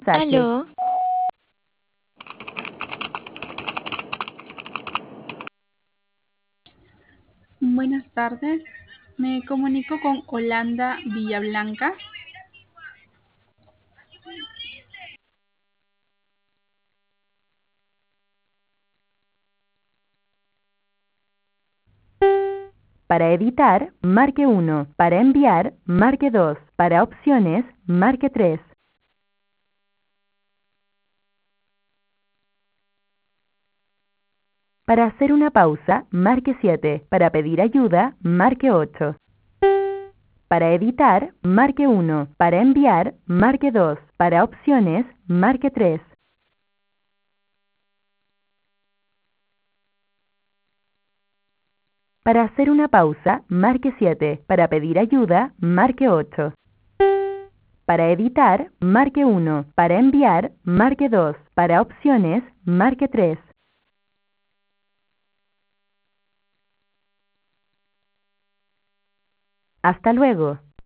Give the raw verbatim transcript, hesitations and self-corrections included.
mensaje. Aló, Buenas tardes, me comunico con Holanda Villablanca. Para editar, marque uno. Para enviar, marque dos. Para opciones, marque tres. Para hacer una pausa, marque siete. Para pedir ayuda, marque ocho. Para editar, marque uno. Para enviar, marque dos. Para opciones, marque tres. Para hacer una pausa, marque siete. Para pedir ayuda, marque ocho. Para editar, marque uno. Para enviar, marque dos. Para opciones, marque tres. Hasta luego.